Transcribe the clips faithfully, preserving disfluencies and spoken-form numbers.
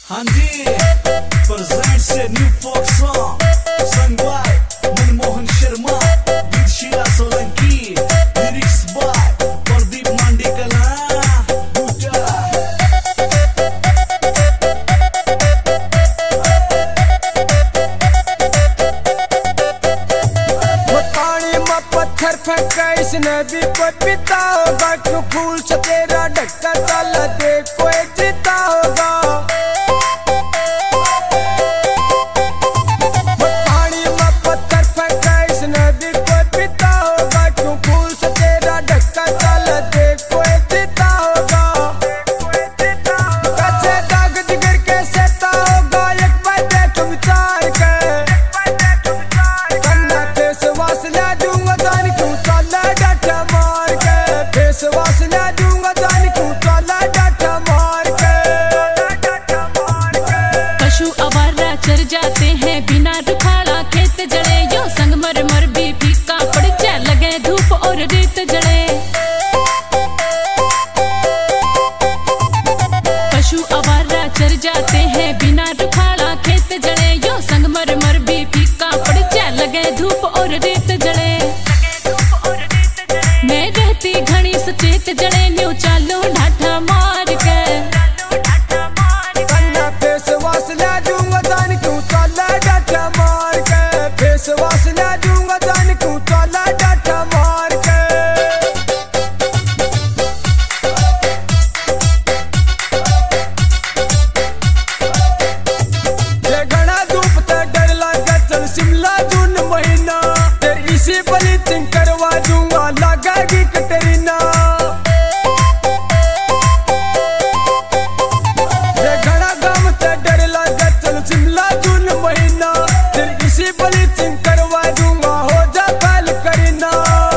हाँ जी, present से new folk song sung by Manmohan Sharma, with Sheela Solanki, lyrics by Pradeep Mandikala. पानी में पत्थर फेंका इसने भी कोई पीता होगा, क्यों फूल से तेरा ढक्का चला दे कोई जीता होगा। पानी में पत्थर फेंका इसने भी कोई पीता होगा, क्यों फूल से तेरा ढक्का चला दे कोई जीता होगा। कैसे दाग जिगर के सहता होगा, एक बार देख विचार के कन्ना फेस वास ले दूंगा जान क्यों चला डाटा मार के, फेस वास ले दूंगा जान क्यों चला डाटा मार के। पशु आवारा चर जाते हैं बिना रुखाड़ा, खेत जड़े यो संगमरमर भी फीका पड़ जाए, लगे धूप और रेत जड़े। पशु आवारा चर जाते हैं बिना रुखाड़ा, खेत जड़े यो संगमरमर भी फीका पड़ जाए, लगे धूप और रेत जड़े। मैं रहती घनी सचेत जड़े, न्यू चालो ढाठा मार के। कन्ना फेस वास ले दूंगा जान क्यों चला डाटा मार के, फेस वास ले दूंगा जान क्यों चला डाटा मार के। ये घना धूप ते डर लागे चल शिमला जून महीना, तेरी इसी ब्लीचिंग करवा दूंगा लगेगी कटरीना। ये घना गम ते डर लागे चल शिमला जून महीना, तेरी इसी ब्लीचिंग करवा दूंगा हो जा फैल करीना।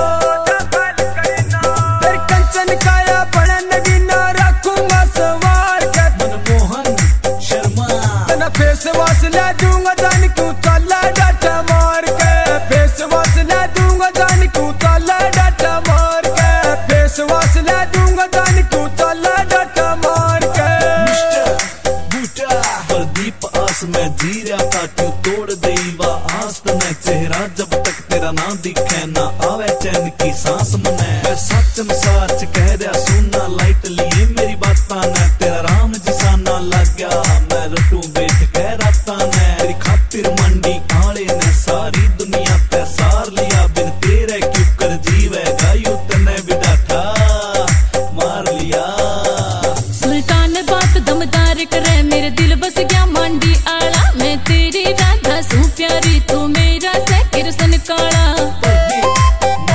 तेरी कंचन काया बड़ा नगीना रखूंगा सवार के, मनमोहन शर्मा, तना फेस वास ले दूंगा जान क्यों चला डाटा मार के, फेस वास ले दूंगा जान क्यों चला डाटा मार के, फेस वास ले दूंगा जान क्यों चला डाटा मार के। मिस्टर बूटा प्रदीप आस में धीरा काटू तोड़ देवा आस तने चेहरा, जब तक तेरा ना दिखे ना आवे चैन की सांस मने। मैं सच में सच कह रहा सुनना लाइट लिए मेरी बातां ने, तेरा राम जिसा ना लग गया मैं रटू बैठ के रातां ने। तेरी खातिर मंडी आले ने सारी दुनिया पे सार लिया, बिन तेरे क्यों कर जीवेगा यूं तने भी डाठा मार लिया। सुल्तान बात दमदार करे, मेरे दिल बस गया मांडी आला, मैं तेरी राधा सू प्यारी तू मेरा से किरसन काला।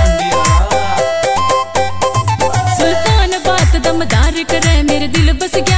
सुल्तान बात दमदार करे, मेरे दिल बस गया